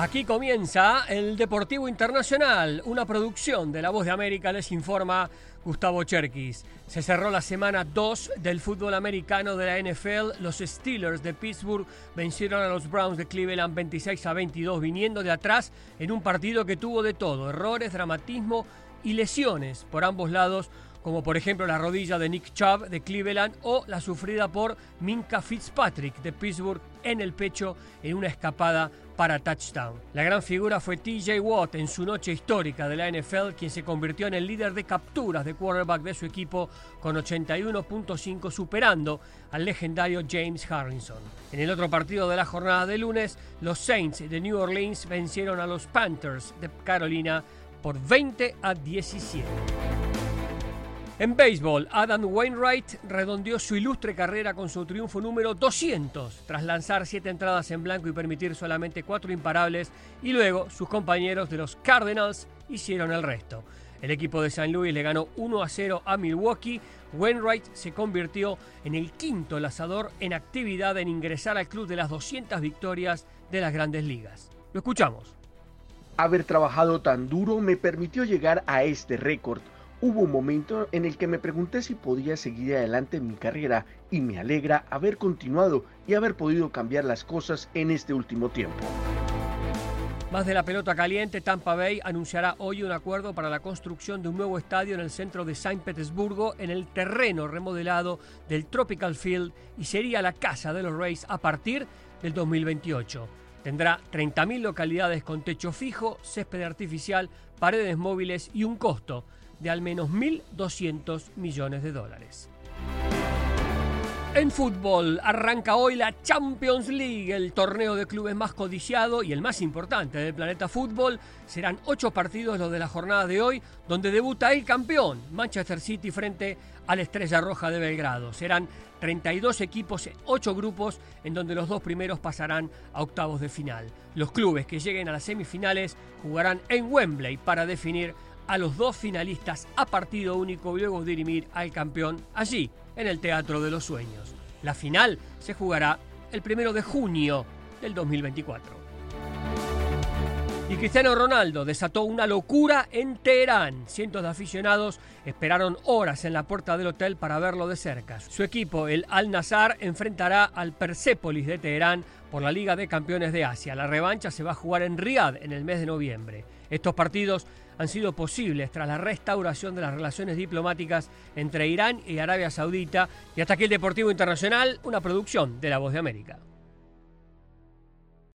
Aquí comienza el Deportivo Internacional, una producción de La Voz de América, les informa Gustavo Cherkis. Se cerró la semana 2 del fútbol americano de la NFL. Los Steelers de Pittsburgh vencieron a los Browns de Cleveland 26-22, viniendo de atrás en un partido que tuvo de todo: errores, dramatismo y lesiones por ambos lados, como por ejemplo la rodilla de Nick Chubb de Cleveland o la sufrida por Minkah Fitzpatrick de Pittsburgh en el pecho en una escapada para touchdown. La gran figura fue TJ Watt en su noche histórica de la NFL, quien se convirtió en el líder de capturas de quarterback de su equipo con 81.5, superando al legendario James Harrison. En el otro partido de la jornada de lunes, los Saints de New Orleans vencieron a los Panthers de Carolina por 20-17. En béisbol, Adam Wainwright redondeó su ilustre carrera con su triunfo número 200, tras lanzar 7 entradas en blanco y permitir solamente 4 imparables, y luego sus compañeros de los Cardinals hicieron el resto. El equipo de San Luis le ganó 1-0 a Milwaukee. Wainwright se convirtió en el quinto lanzador en actividad en ingresar al club de las 200 victorias de las Grandes Ligas. Lo escuchamos. Haber trabajado tan duro me permitió llegar a este récord. Hubo un momento en el que me pregunté si podía seguir adelante en mi carrera y me alegra haber continuado y haber podido cambiar las cosas en este último tiempo. Más de la pelota caliente, Tampa Bay anunciará hoy un acuerdo para la construcción de un nuevo estadio en el centro de San Petersburgo, en el terreno remodelado del Tropical Field, y sería la casa de los Rays a partir del 2028. Tendrá 30.000 localidades con techo fijo, césped artificial, paredes móviles y un costo de al menos $1.200 millones. En fútbol, arranca hoy la Champions League, el torneo de clubes más codiciado y el más importante del planeta fútbol. Serán 8 partidos los de la jornada de hoy, donde debuta el campeón, Manchester City, frente a la Estrella Roja de Belgrado. Serán 32 equipos en 8 grupos, en donde los 2 primeros pasarán a octavos de final. Los clubes que lleguen a las semifinales jugarán en Wembley para definir a los 2 finalistas a partido único, y luego dirimir al campeón allí, en el Teatro de los Sueños. La final se jugará el 1 de junio del 2024. Y Cristiano Ronaldo desató una locura en Teherán. Cientos de aficionados esperaron horas en la puerta del hotel para verlo de cerca. Su equipo, el Al-Nassr, enfrentará al Persepolis de Teherán por la Liga de Campeones de Asia. La revancha se va a jugar en Riad en el mes de noviembre. Estos partidos han sido posibles tras la restauración de las relaciones diplomáticas entre Irán y Arabia Saudita. Y hasta aquí el Deportivo Internacional, una producción de La Voz de América.